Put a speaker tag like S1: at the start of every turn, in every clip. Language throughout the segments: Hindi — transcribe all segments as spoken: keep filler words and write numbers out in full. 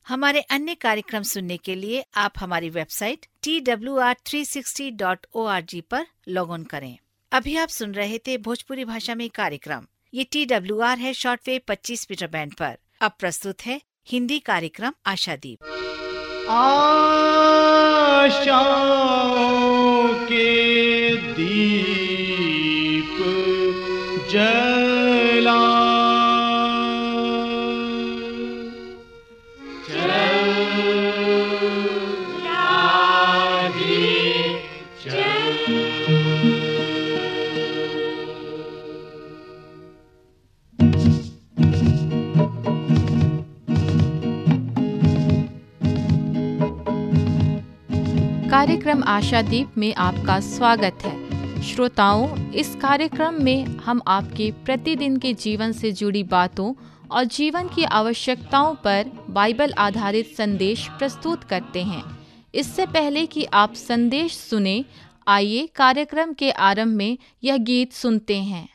S1: हमारे अन्य कार्यक्रम सुनने के लिए आप हमारी website T W R three sixty dot O R G पर लॉग ऑन करें। अभी आप सुन रहे थे भोजपुरी भाषा में कार्यक्रम। ये टी डब्ल्यू आर है शॉर्टवेव पच्चीस मीटर बैंड पर। अब प्रस्तुत है हिंदी कार्यक्रम आशादीप।
S2: आशाओं के दीप जला
S3: कार्यक्रम आशादीप में आपका स्वागत है। श्रोताओं, इस कार्यक्रम में हम आपके प्रतिदिन के जीवन से जुड़ी बातों और जीवन की आवश्यकताओं पर बाइबल आधारित संदेश प्रस्तुत करते हैं। इससे पहले कि आप संदेश सुने, आइए कार्यक्रम के आरंभ में यह गीत सुनते हैं।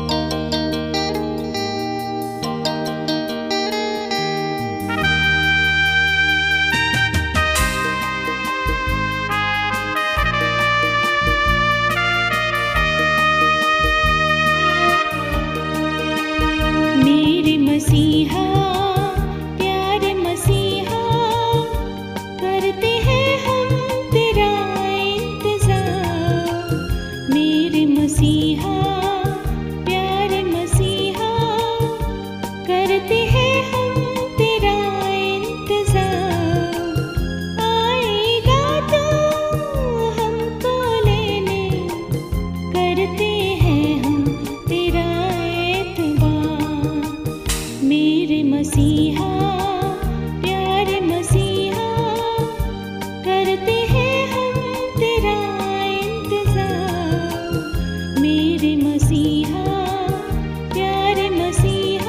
S4: मसीहा प्यारे मसीहा, करते हैं हम तेरा इंतज़ार। मेरे मसीहा प्यारे मसीहा, करते हैं हम तेरा इंतज़ार। आएगा तो हमको लेने, करते हैं हम तेरा एतबार। मेरे मसीहा प्यारे मसीहा, करते हैं हम तेरा इंतज़ार। मेरे मसीहा प्यारे मसीहा।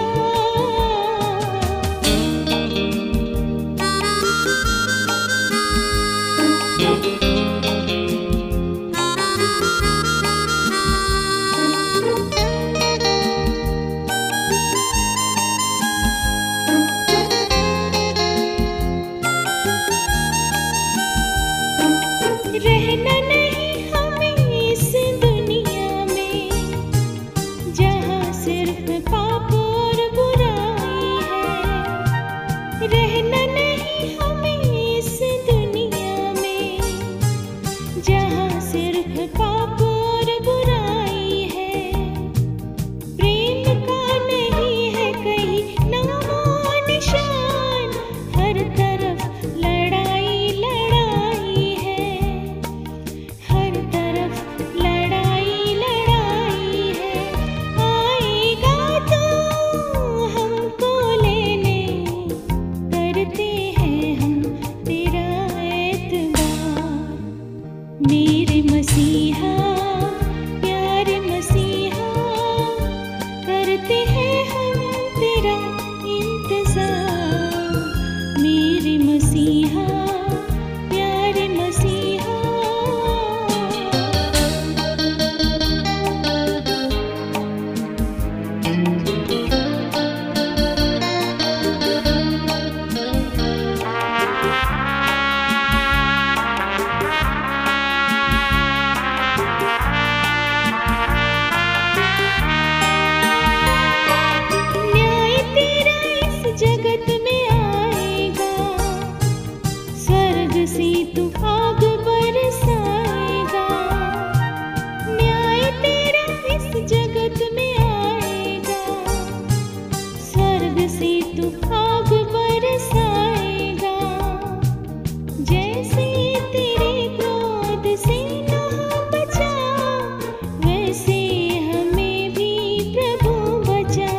S4: रहना नहीं हमें इस दुनिया में, जहाँ सिर्फ पाप और बुराई है। रहना नहीं हमें इस दुनिया में, जहाँ सिर्फ पाप और बुराई है। प्रेम का नहीं है कहीं नामो निशान, हर तरफ लड़ाई लड़ाई है। हर तरफ लड़ाई लड़ाई है। आएगा तो हमको लेने, करते हैं हम तेरा एतबार। मेरे मसीहा प्यारे मसीहा, करते हैं हम तेरा इंतज़ार। मेरे मसीहा प्यारे मसीहा। न्याय तेरा इस जगत में आएगा, स्वर्ग से तू आग बरसाएगा। न्याय तेरा इस जगत में आएगा, स्वर्ग से तू आग बरसाएगा। जैसे तेरे क्रोध से नूह बचा, वैसे हमें भी प्रभु बचा।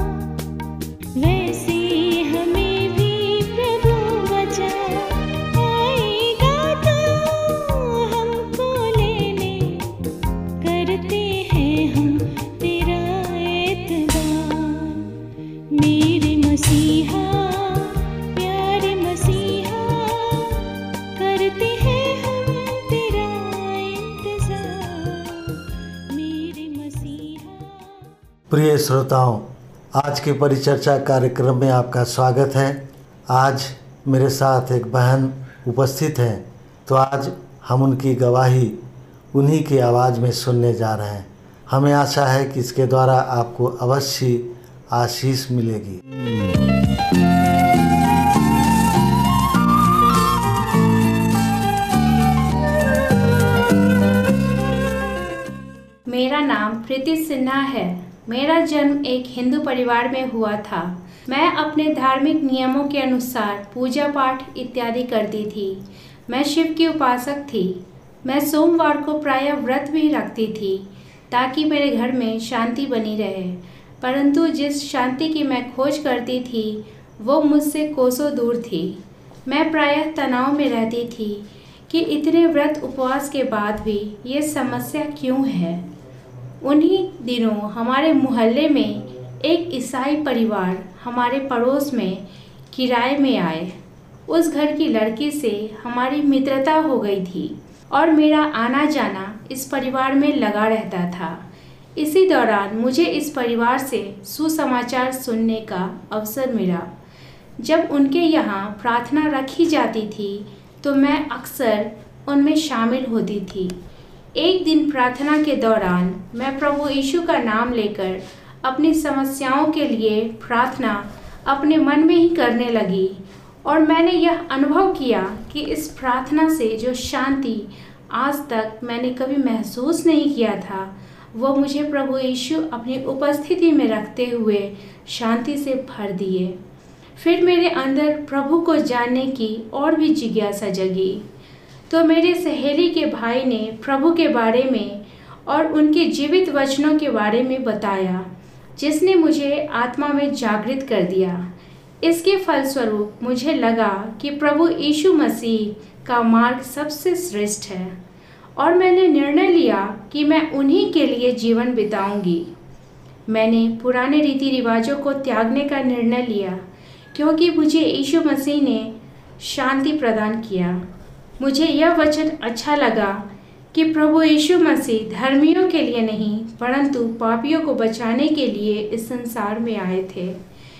S4: वैसे हमें भी प्रभु बचा। आएगा तो हमको लेने, करते हैं हम तेरा एतबार। मेरे मसीहा प्यारे मसीहा, करते हैं हम तेरा इंतज़ार। मेरे मसीहा।
S5: प्रिय श्रोताओं, आज के परिचर्चा कार्यक्रम में आपका स्वागत है। आज
S2: मेरे साथ एक बहन उपस्थित हैं, तो आज हम उनकी गवाही उन्हीं की आवाज़ में सुनने जा रहे हैं। हमें आशा है कि इसके द्वारा आपको अवश्य आशीष मिलेगी।
S5: मेरा नाम प्रीति सिन्हा है। मेरा जन्म एक हिंदू परिवार में हुआ था। मैं अपने धार्मिक नियमों के अनुसार पूजा पाठ इत्यादि करती थी। मैं शिव की उपासक थी। मैं सोमवार को प्रायः व्रत भी रखती थी ताकि मेरे घर में शांति बनी रहे, परंतु जिस शांति की मैं खोज करती थी वो मुझसे कोसों दूर थी। मैं प्रायः तनाव में रहती थी कि इतने व्रत उपवास के बाद भी ये समस्या क्यों है। उन्हीं दिनों हमारे मोहल्ले में एक ईसाई परिवार हमारे पड़ोस में किराए में आए। उस घर की लड़की से हमारी मित्रता हो गई थी और मेरा आना जाना इस परिवार में लगा रहता था। इसी दौरान मुझे इस परिवार से सुसमाचार सुनने का अवसर मिला। जब उनके यहाँ प्रार्थना रखी जाती थी तो मैं अक्सर उनमें शामिल होती थी। एक दिन प्रार्थना के दौरान मैं प्रभु यीशु का नाम लेकर अपनी समस्याओं के लिए प्रार्थना अपने मन में ही करने लगी और मैंने यह अनुभव किया कि इस प्रार्थना से जो शांति आज तक मैंने कभी महसूस नहीं किया था, वो मुझे प्रभु यीशु अपनी उपस्थिति में रखते हुए शांति से भर दिए। फिर मेरे अंदर प्रभु को जानने की और भी जिज्ञासा जगी, तो मेरे सहेली के भाई ने प्रभु के बारे में और उनके जीवित वचनों के बारे में बताया, जिसने मुझे आत्मा में जागृत कर दिया। इसके फलस्वरूप मुझे लगा कि प्रभु यीशु मसीह का मार्ग सबसे श्रेष्ठ है और मैंने निर्णय लिया कि मैं उन्हीं के लिए जीवन बिताऊंगी। मैंने पुराने रीति रिवाजों को त्यागने का निर्णय लिया क्योंकि मुझे यीशु मसीह ने शांति प्रदान किया। मुझे यह वचन अच्छा लगा कि प्रभु यीशु मसीह धर्मियों के लिए नहीं परंतु पापियों को बचाने के लिए इस संसार में आए थे।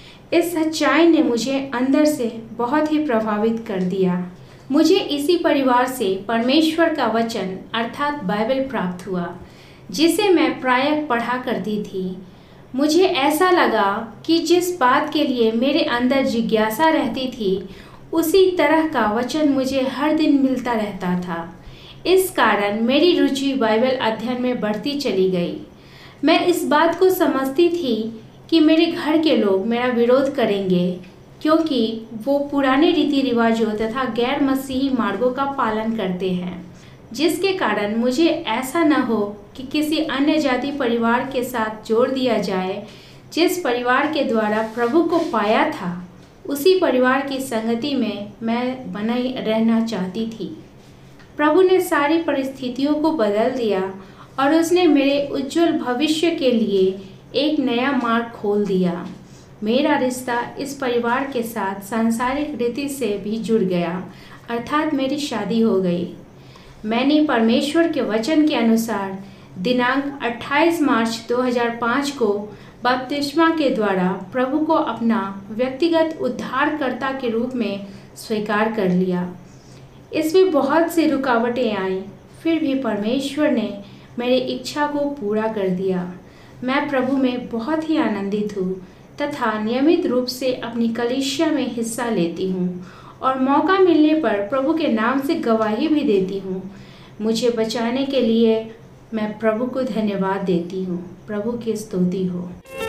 S5: इस सच्चाई ने मुझे अंदर से बहुत ही प्रभावित कर दिया। मुझे इसी परिवार से परमेश्वर का वचन अर्थात बाइबल प्राप्त हुआ, जिसे मैं प्रायः पढ़ा करती थी। मुझे ऐसा लगा कि जिस बात के लिए मेरे अंदर जिज्ञासा रहती थी उसी तरह का वचन मुझे हर दिन मिलता रहता था। इस कारण मेरी रुचि बाइबल अध्ययन में बढ़ती चली गई। मैं इस बात को समझती थी कि मेरे घर के लोग मेरा विरोध करेंगे क्योंकि वो पुराने रीति रिवाजों तथा गैर मसीही मार्गों का पालन करते हैं, जिसके कारण मुझे ऐसा न हो कि किसी अन्य जाति परिवार के साथ जोड़ दिया जाए। जिस परिवार के द्वारा प्रभु को पाया था उसी परिवार की संगति में मैं बनी रहना चाहती थी। प्रभु ने सारी परिस्थितियों को बदल दिया और उसने मेरे उज्जवल भविष्य के लिए एक नया मार्ग खोल दिया। मेरा रिश्ता इस परिवार के साथ सांसारिक रीति से भी जुड़ गया, अर्थात मेरी शादी हो गई। मैंने परमेश्वर के वचन के अनुसार दिनांक अट्ठाईस मार्च दो हज़ार पाँच को बपतिस्मा के द्वारा प्रभु को अपना व्यक्तिगत उद्धारकर्ता के रूप में स्वीकार कर लिया। इसमें बहुत सी रुकावटें आईं, फिर भी परमेश्वर ने मेरी इच्छा को पूरा कर दिया। मैं प्रभु में बहुत ही आनंदित हूँ तथा नियमित रूप से अपनी कलीसिया में हिस्सा लेती हूँ और मौका मिलने पर प्रभु के नाम से गवाही भी देती हूँ। मुझे बचाने के लिए मैं प्रभु को धन्यवाद देती हूँ। प्रभु की स्तुति हो।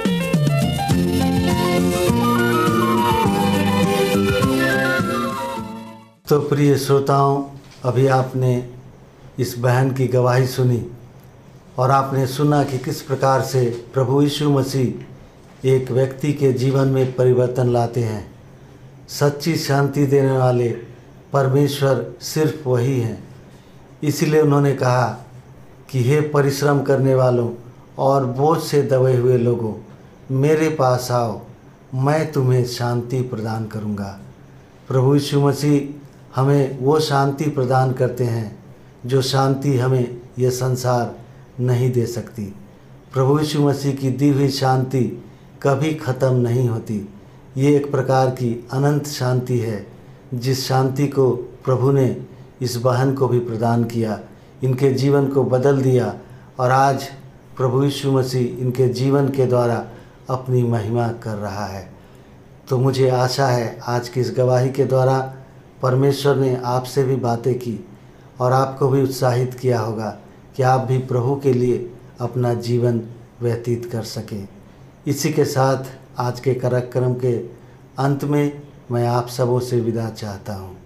S2: तो प्रिय श्रोताओं, अभी आपने इस बहन की गवाही सुनी और आपने सुना कि किस प्रकार से प्रभु यीशु मसीह एक व्यक्ति के जीवन में परिवर्तन लाते हैं। सच्ची शांति देने वाले परमेश्वर सिर्फ वही हैं। इसलिए उन्होंने कहा कि हे परिश्रम करने वालों और बोझ से दबे हुए लोगों, मेरे पास आओ, मैं तुम्हें शांति प्रदान करूंगा। प्रभु यीशु मसीह हमें वो शांति प्रदान करते हैं जो शांति हमें यह संसार नहीं दे सकती। प्रभु यीशु मसीह की दी हुई शांति कभी ख़त्म नहीं होती। ये एक प्रकार की अनंत शांति है जिस शांति को प्रभु ने इस बहन को भी प्रदान किया, इनके जीवन को बदल दिया और आज प्रभु यीशु मसीह इनके जीवन के द्वारा अपनी महिमा कर रहा है। तो मुझे आशा है आज की इस गवाही के द्वारा परमेश्वर ने आपसे भी बातें की और आपको भी उत्साहित किया होगा कि आप भी प्रभु के लिए अपना जीवन व्यतीत कर सकें। इसी के साथ आज के कार्यक्रम के अंत में मैं आप सबों से विदा चाहता हूँ।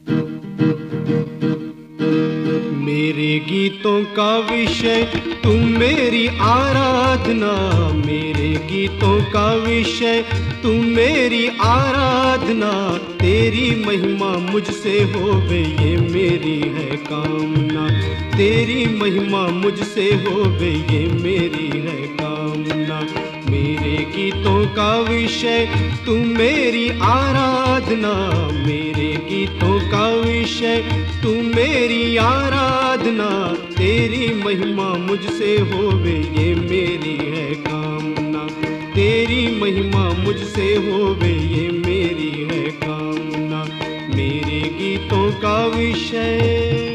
S6: मेरे गीतों का विषय तुम मेरी आराधना, मेरे गीतों का विषय तुम मेरी आराधना, तेरी महिमा मुझसे होवे ये मेरी है कामना, तेरी महिमा मुझसे होवे ये मेरी है कामना। मेरे गीतों का विषय तुम मेरी आराधना, मेरे गीतों का विषय तुम मेरी आराधना, तेरी महिमा मुझसे होवे ये मेरी है कामना, तेरी महिमा मुझसे होवे ये मेरी है कामना। मेरे गीतों का विषय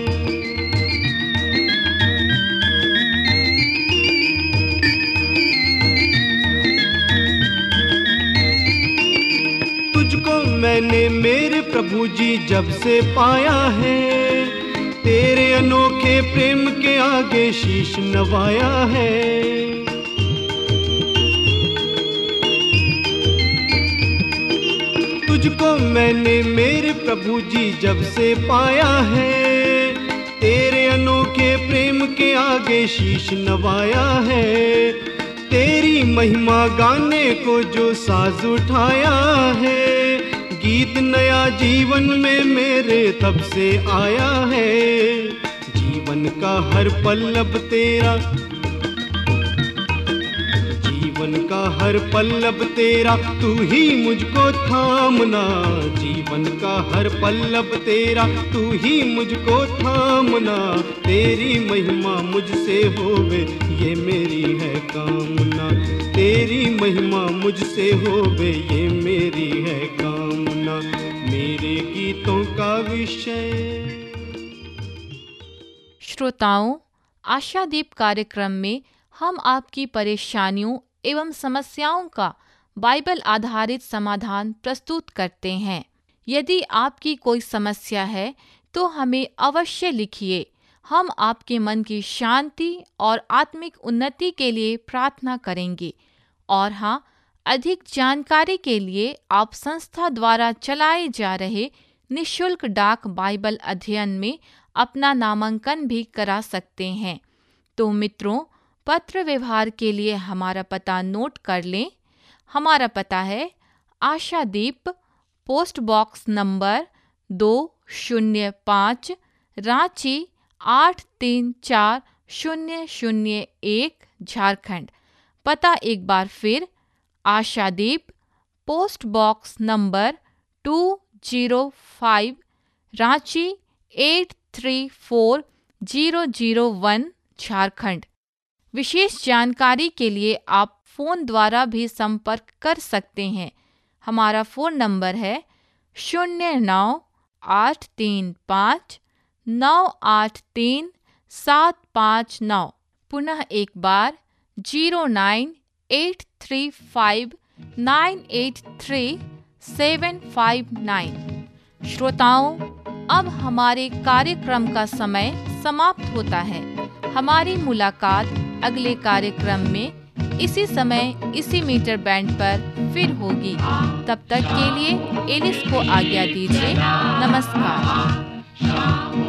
S6: मैंने मेरे प्रभु जी जब से पाया है, तेरे अनोखे प्रेम के आगे शीश नवाया है। तुझको मैंने मेरे प्रभु जी जब से पाया है, तेरे अनोखे प्रेम के आगे शीश नवाया है। तेरी महिमा गाने को जो साज उठाया है, गीत नया जीवन में मेरे तब से आया है। जीवन का हर पल अब तेरा, जीवन का हर पल अब तेरा, तू ही मुझको थामना, जीवन का हर पल अब तेरा, तू ही मुझको थामना, तेरी महिमा मुझसे होवे ये मेरी है कामना, तेरी महिमा मुझसे होवे ये मेरी है कामना। मेरे गीतों का विषय।
S3: श्रोताओं, आशादीप कार्यक्रम में हम आपकी परेशानियों एवं समस्याओं का बाइबल आधारित समाधान प्रस्तुत करते हैं। यदि आपकी कोई समस्या है तो हमें अवश्य लिखिए। हम आपके मन की शांति और आत्मिक उन्नति के लिए प्रार्थना करेंगे। और हाँ, अधिक जानकारी के लिए आप संस्था द्वारा चलाए जा रहे निःशुल्क डाक बाइबल अध्ययन में अपना नामांकन भी करा सकते हैं। तो मित्रों, पत्र व्यवहार के लिए हमारा पता नोट कर लें। हमारा पता है आशादीप, पोस्ट बॉक्स नंबर दो शून्य पाँच, रांची आठ तीन चार शून्य शून्य एक, झारखंड। पता एक बार फिर, Ashadeep, post box number two zero five, Ranchi eight three four zero zero one, Jharkhand. विशेष जानकारी के लिए आप फ़ोन द्वारा भी संपर्क कर सकते हैं। हमारा फ़ोन नंबर है शून्य नौ आठ तीन पाँच नौ आठ तीन सात पाँच नौ। पुनः एक बार zero nine eight three five nine eight three seven five nine. श्रोताओं, अब हमारे कार्यक्रम का समय समाप्त होता है। हमारी मुलाकात अगले कार्यक्रम में इसी समय इसी मीटर बैंड पर फिर होगी। तब तक के लिए एलिस को आज्ञा दीजिए। नमस्कार।